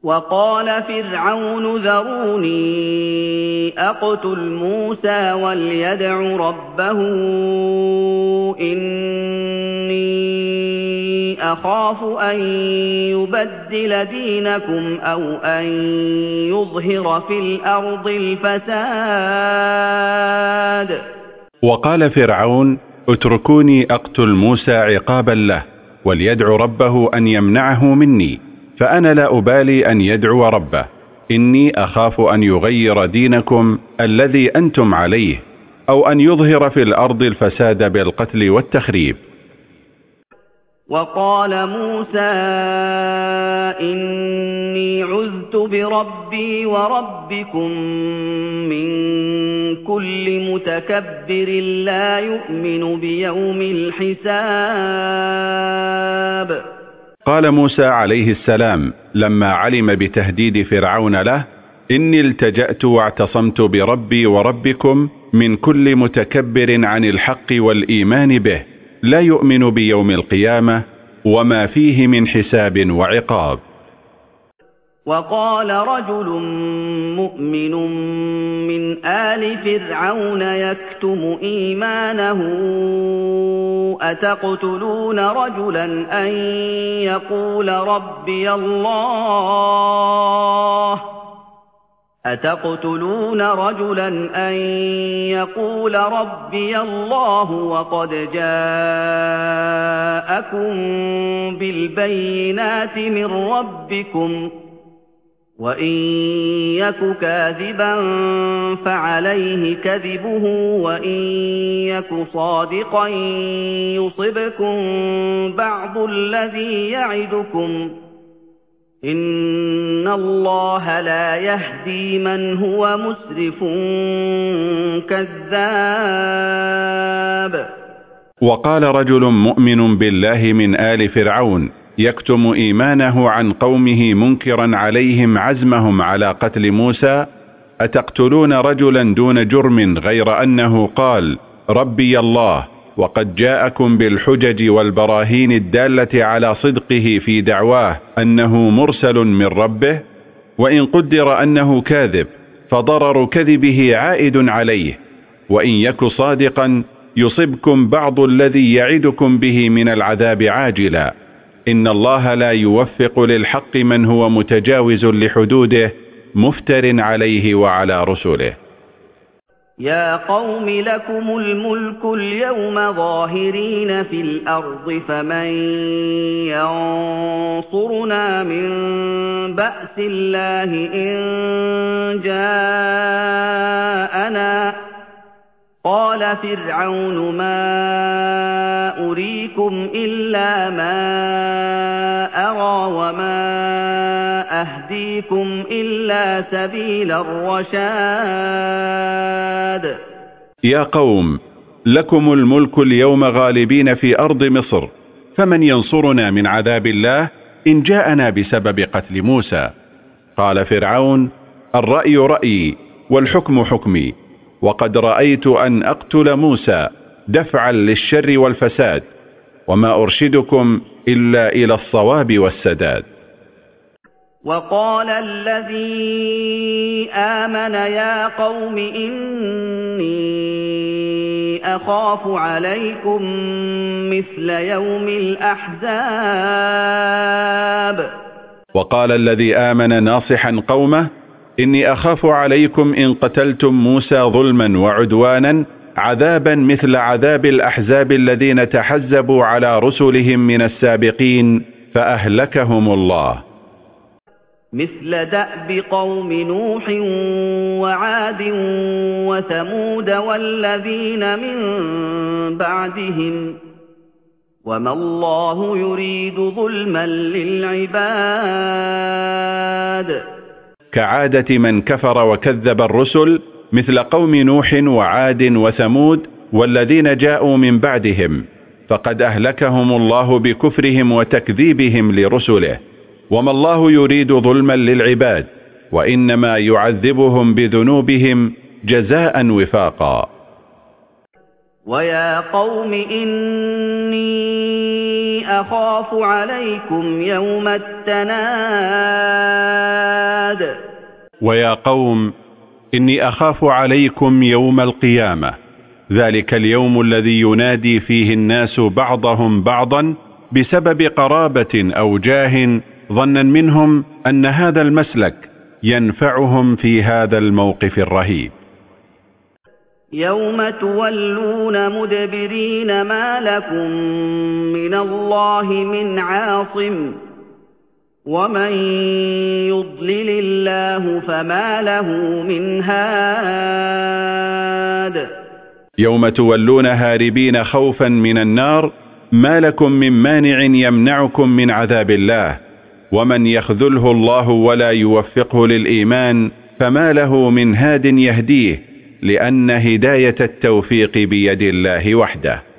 وقال فرعون ذروني أقتل موسى وليدع ربه إني أخاف أن يبدل دينكم أو أن يظهر في الأرض الفساد. وقال فرعون اتركوني أقتل موسى عقابا له وليدع ربه أن يمنعه مني، فأنا لا أبالي أن يدعو ربه، إني أخاف أن يغير دينكم الذي أنتم عليه أو أن يظهر في الأرض الفساد بالقتل والتخريب. وقال موسى إني عذت بربي وربكم من كل متكبر لا يؤمن بيوم الحساب. قال موسى عليه السلام لما علم بتهديد فرعون له: إني التجأت واعتصمت بربي وربكم من كل متكبر عن الحق والإيمان به لا يؤمن بيوم القيامة وما فيه من حساب وعقاب. وقال رجل مؤمن من آل فرعون يكتم إيمانه أتقتلون رجلا أن يقول ربي الله وقد جاءكم بالبينات من ربكم وإن يك كاذبا فعليه كذبه وإن يك صادقا يصبكم بعض الذي يعدكم إن الله لا يهدي من هو مسرف كذاب. وقال رجل مؤمن بالله من آل فرعون يكتم إيمانه عن قومه منكرا عليهم عزمهم على قتل موسى: أتقتلون رجلا دون جرم غير أنه قال ربي الله وقد جاءكم بالحجج والبراهين الدالة على صدقه في دعواه أنه مرسل من ربه؟ وإن قدر أنه كاذب فضرر كذبه عائد عليه، وإن يك صادقا يصبكم بعض الذي يعدكم به من العذاب عاجلا. إن الله لا يوفق للحق من هو متجاوز لحدوده مفتر عليه وعلى رسله. يا قوم لكم الملك اليوم ظاهرين في الأرض فمن ينصرنا من بأس الله إن جاءنا. قال فرعون ما أريكم إلا ما أرى وما أهديكم إلا سبيل الرشاد. يا قوم لكم الملك اليوم غالبين في أرض مصر، فمن ينصرنا من عذاب الله إن جاءنا بسبب قتل موسى. قال فرعون الرأي رأيي والحكم حكمي، وقد رأيت أن أقتل موسى دفعا للشر والفساد، وما أرشدكم إلا إلى الصواب والسداد. وقال الذي آمن يا قوم إني أخاف عليكم مثل يوم الأحزاب. وقال الذي آمن ناصحا قومه إني أخاف عليكم إن قتلتم موسى ظلما وعدوانا عذابا مثل عذاب الأحزاب الذين تحزبوا على رسلهم من السابقين فأهلكهم الله. مثل دأب قوم نوح وعاد وثمود والذين من بعدهم وما الله يريد ظلما للعباد. كعادة من كفر وكذب الرسل مثل قوم نوح وعاد وثمود والذين جاءوا من بعدهم، فقد أهلكهم الله بكفرهم وتكذيبهم لرسله، وما الله يريد ظلما للعباد، وإنما يعذبهم بذنوبهم جزاء وفاقا. ويا قوم إني أخاف عليكم يوم التناد ويا قوم إني أخاف عليكم يوم القيامة، ذلك اليوم الذي ينادي فيه الناس بعضهم بعضا بسبب قرابة أو جاه، ظنا منهم أن هذا المسلك ينفعهم في هذا الموقف الرهيب. يوم تولون مدبرين ما لكم من الله من عاصم ومن يضلل الله فما له من هاد. يوم تولون هاربين خوفا من النار ما لكم من مانع يمنعكم من عذاب الله، ومن يخذله الله ولا يوفقه للإيمان فما له من هاد يهديه، لأن هداية التوفيق بيد الله وحده.